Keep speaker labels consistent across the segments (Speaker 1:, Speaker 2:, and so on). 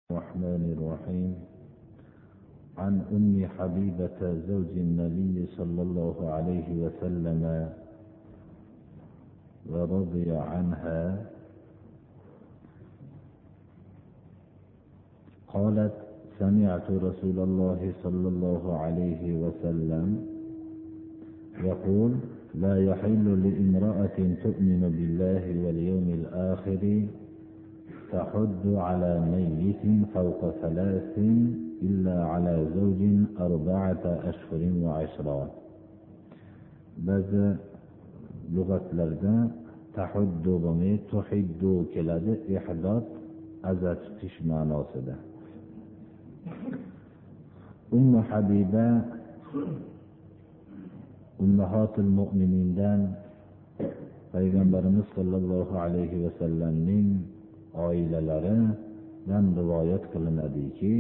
Speaker 1: الرحمن الرحيم. عن أم حبيبة زوج النبي صلى الله عليه وسلم ورضي عنها قالت: سمعت رسول الله صلى الله عليه وسلم يقول: لا يحل لامرأة تؤمن بالله واليوم الآخر تحد على ميت فوق 3 إلا على زوج 4 أشهر وعشرة. بعض lug'atlarda tahuddu bo'lmay tuhiddu keladi. Ihdod azat tutish ma'nosida. Ummu Habiba ummahatul mu'minindan Payg'ambarimiz sollallohu alayhi va sallamning oilalaridan rivoyat qilinadiki,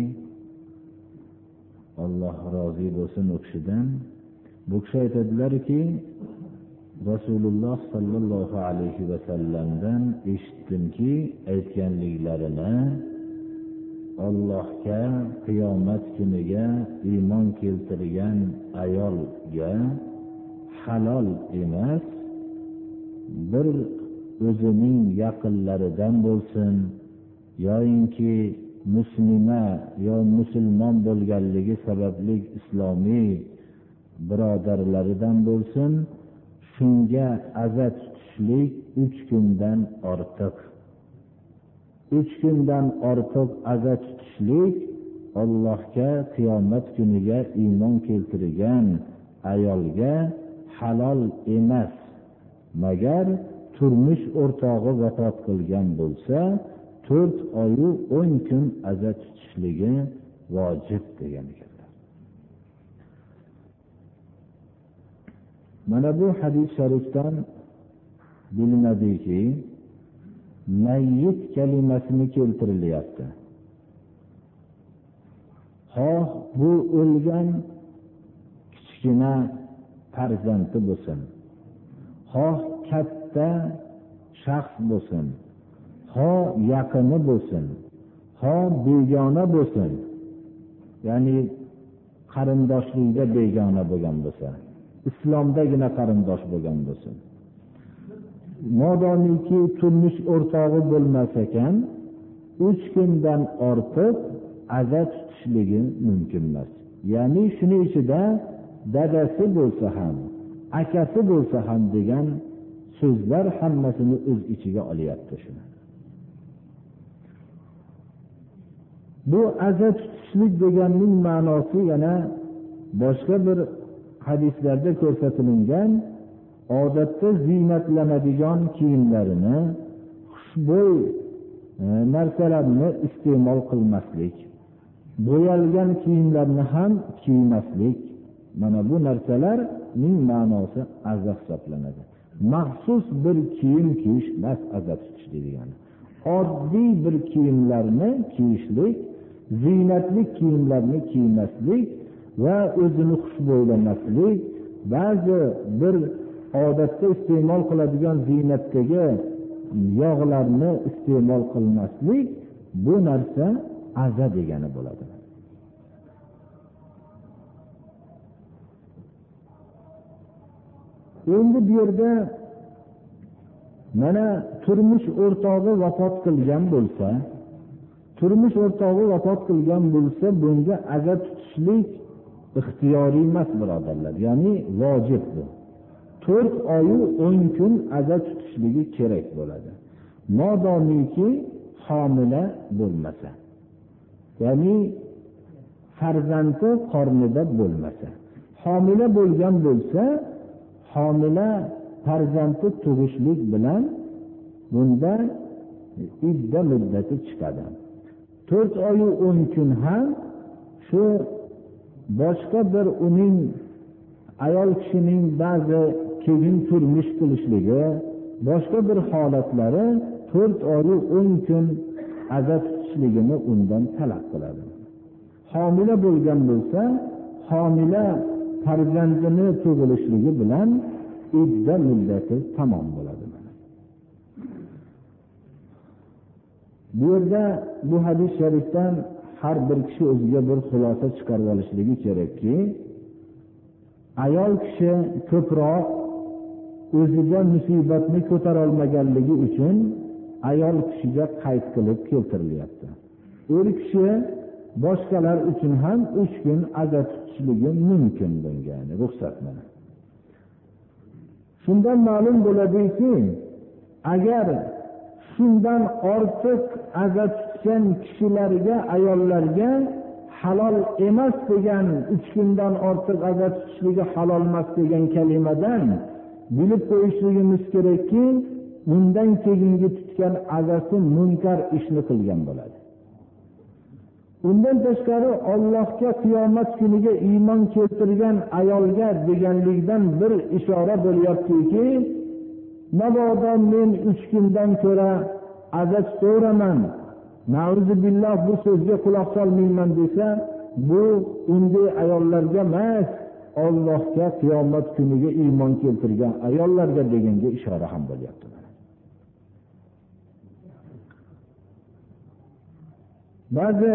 Speaker 1: Alloh rozi bo'lsin u kishidan. Bu kishi aytadilarki, Rasululloh sollallohu alayhi va sallamdan eshitdimki, aytganliklarini Allohga qiyomat kuniga iymon keltirgan ayolga halol emas, bir o'zining yaqinlaridan bo'lsin yoinki muslima yo musulmon bo'lganligi sababli islomiy birodarlaridan bo'lsin, shunga aza tutishlik 3 kundan ortiq. 3 kundan ortiq aza tutishlik Allohga qiyomat kuniga iymon keltirgan ayolga halol emas, magar turmush o'rtog'i vafot qilgan bo'lsa 4 oyu 10 kun aza tutishligi vojib degan ekanlar. Mana bu hadis sharifdan bilinadiki, mayyit kalimasini keltirilyapti. Xoh bu o'lgan kichkina farzandi bo'lsin, xoh katta shaxs bo'lsin, xoh yaqini bo'lsin, xoh begona bo'lsin, ya'ni qarindoshlikda begona bo'lgan bo'lsa, islomdagina qarindosh bo'lgan bo'lsin. Modomiki turmush o'rtog'i bo'lmas ekan, 3 kundan ortiq aza tutishligi mumkin emas. Ya'ni shuning ichida dadasi bo'lsa ham, akasi bo'lsa ham degan so'zlar hammasini o'z ichiga olyapti shuni. Bu aza tutishlik deganning ma'nosi yana boshqa bir hadislarda ko'rsatilgan, odatda ziynatlanadigan kiyimlarini, xushbo'y narsalarni iste'mol qilmaslik, bo'yalgan kiyimlarni ham kiymaslik. Mana bu narsalarning ma'nosi aza hisoblanadi. Maxsus bir kiyim kiyish emas aza tutish degani. Oddiy bir kiyimlarni kiyishlik, ziynatli kiyimlarni kiymaslik va o'zini xushbo'ylamaslik, ba'zi bir odatda iste'mol qiladigan ziynatdagi yog'larni iste'mol qilmaslik, bu narsa aza degani bo'ladi. Endi bu yerda mana turmush o'rtog'i vafot qilgan bo'lsa, bunga aza tutishlik ixtiyoriy emas, birodarlar, ya'ni vojib bu. 4 oyu 10 kun aza tutishligi kerak bo'ladi. Modomiki homila bo'lmasa, ya'ni farzandi qornida bo'lmasa. Homila bo'lgan bo'lsa, homila farzandi tug'ishlik bilan bunda idda muddati chiqadi. 4 oyu 10 kun ham shu boshqa bir uning ayol kishining ba'zi keyin turmush qilishligi, boshqa bir holatlari 4 oyu 10 kun aza tutishligini undan talab qiladi. Homila bo'lgan bo'lsa, homila farzandini tug'ilishligi bilan idda muddati tamom bo'ladi. Bu yerda bu hadis sharifdan har bir kishi o'ziga bir xulosa chiqarib olishligi kerakki, ayol kishi ko'proq o'ziga musibatni ko'tara olmaganligi uchun ayol kishiga qayd qilib keltirilyapti. Er kishi boshqalar uchun ham 3 kun aza tutishligi mumkin bo'lgan ruxsat mana. Shundan ma'lum bo'ladiki, agar shundan ortiq aza tutgan kishilarga, ayollarga halol emas degan, 3 kundan ortiq aza tutishligi halol emas degan kalimadan bilib qo'yishligimiz kerakki, bundan keyingi tutgan azasi munkar ishni qilgan bo'ladi. Undan tashqari Allohga qiyomat kuniga iymon keltirgan ayolga deganlikdan bir ishora bo'lyaptiki, mabodo men 3 kundan ko'ra aza tutaman, nauzubillah bu so'zga quloq solmayman desa, bu unday ayollarga emas, Allohga qiyomat kuniga iymon keltirgan ayollarga deganga ishora ham bo'lyapti. Ba'zi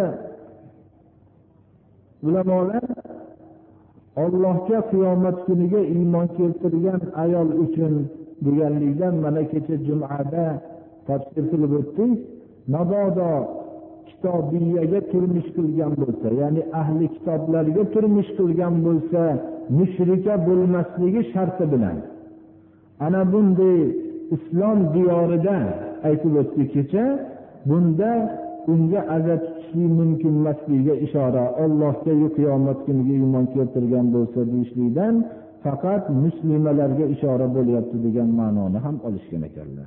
Speaker 1: ulamolar Allohga qiyomat kuniga iymon keltirgan ayol uchun deganlikdan mana kecha jumada tafsir qilib o'tdik. Mabodo kitobiyaga turmush qilgan bo'lsa, ya'ni ahli kitoblarga turmush qilgan bo'lsa, mushrika bo'lmasligi sharti bilan. Ana bunday islom diyorida aytib o'tdik kecha, bunda unga aza tutishlik mumkin emasligiga ishora. Allohga qiyomat kuniga iymon keltirgan bo'lsa deyishlikdan faqat muslimalarga ishora bo'lyapti degan ma'noni ham olishgan ekanlar.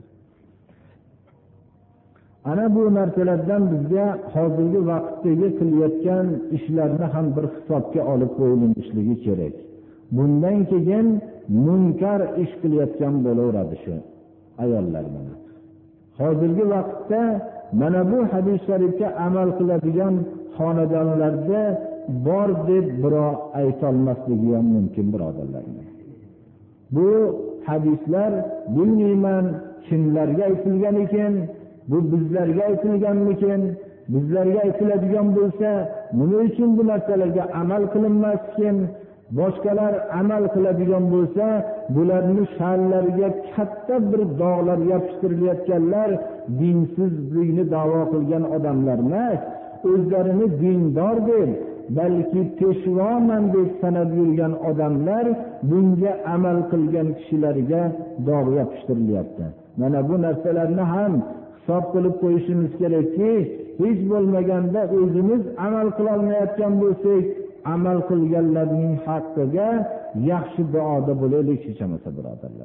Speaker 1: Ana bu narsalardan bizga hozirgi vaqtdagi qilayotgan ishlarni ham bir hisobga olib qo'yilishligi kerak. Bundan keyin munkar ish qilayotgan bo'laveradi shu ayollar mana. Hozirgi vaqtda mana bu hadis sharifga amal qiladigan xonadonlarda bor deb birov ayta olmasligi ham mumkin, birodarlar. Bu hadislar bilmayman kimlarga aytilgan ekan, bu bizlarga aytilganmikin? Bizlarga aytiladigan bo'lsa, nima uchun bu narsalarga amal qilinmaskin? Boshqalar amal qiladigan bo'lsa, bularning sha'nlariga katta bir dog'lar yopishtirayotganlar dinsizlikni da'vo qilgan odamlar emas, o'zlarini dindor deb, balki peshvoman deb sanab yurgan odamlar bunga amal qilgan kishilarga dog' yopishtirilyapti. Mana bu narsalarni ham hisob qilib qo'yishimiz kerakki, hech bo'lmaganda o'zimiz amal qila olmayotgan bo'lsak, amal qilganlarning haqqiga yaxshi duoda bo'laylik hech bo'lmasa, birodarlar.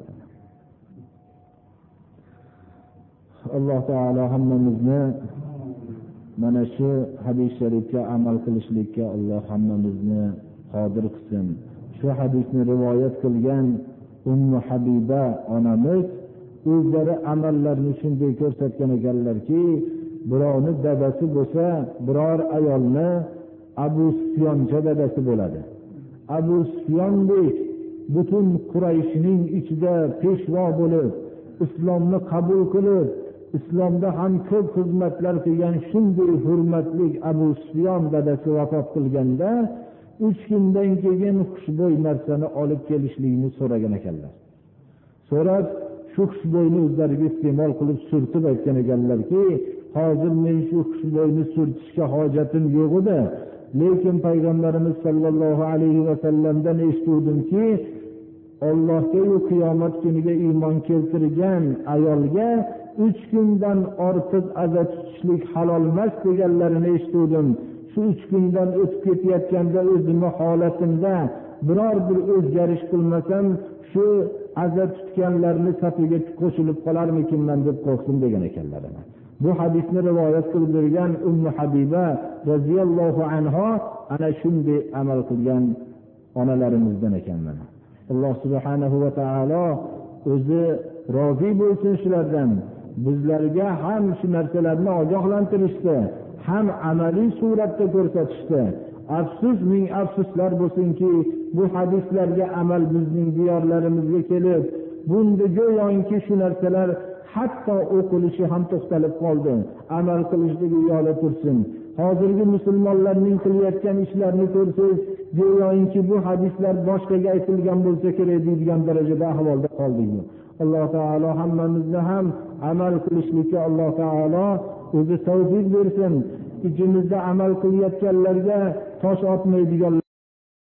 Speaker 1: Alloh taolo hammamizni mana shu hadis sharifga amal qilishlikka Alloh hammamizni qodir qilsin. Shu hadisni rivoyat qilgan Ummu Habiba onamiz o'zlari amallarni shunday ko'rsatgan ekanlarki, birovni dadasi bo'lsa, biror ayolni Abu Sufyoncha dadasi bo'ladi. Abu Sufyondek butun Qurayshning ichida peshvo bo'lib, islomni qabul qilib, islomda ham ko'p xizmatlar qilgan shunday hurmatli Abu Sufyon dadasi vafot qilganda 3 kundan keyin xushbo'y narsani olib kelishlikni so'ragan ekanlar. So'rab, shu xushbo'yni o'zlariga iste'mol qilib surtib aytgan ekanlarki, hozir men shu xushbo'yni surtishga hojatim yo'q edi. Lekin payg'ambarimiz sollallohu alayhi va sallamdan eshitdimki, Allohga va qiyomat kuniga iymon keltirgan ayolga 3 kundan ortiq aza tutishlik halol emas deganlarini eshitdim. Shu 3 kundan o'tib ketayotganda o'zimning holatimda biror bir o'zgarish qilmasam, shu aza tutganlarni safiga qo'shilib qolarmikinman deb qo'rqdim degan ekanlar. Bu hadisni rivoyat qilib bergan Ummu Habiba radhiyallohu anha ana shunday amal qilgan onalarimizdan ekanlar. Alloh subhanahu va taolo o'zi rozi bo'lsin shulardan. Bizlarga ham shu narsalarni ogohlantirishdi, ham amaliy suratda ko'rsatishdi. Afsus, ming afsuslar bo'lsinki, bu hadislarga amal bizning diyorlarimizga kelib, bunda go'yoki shu narsalar hatto o'qilishi ham to'xtalib qoldi. Amal qilishligi yo'li tursin. Hozirgi musulmonlarning qilayotgan ishlarini ko'rsangiz, go'yoki bu hadislar boshqaga aytilgan bo'lsa kerak deydigan darajada ahvolda qoldik. Alloh taolo hammamizni ham amal qilishlikka Alloh taolo o'zi tavfiq bersin. Ichimizda amal qilayotganlarga tosh otmaydigan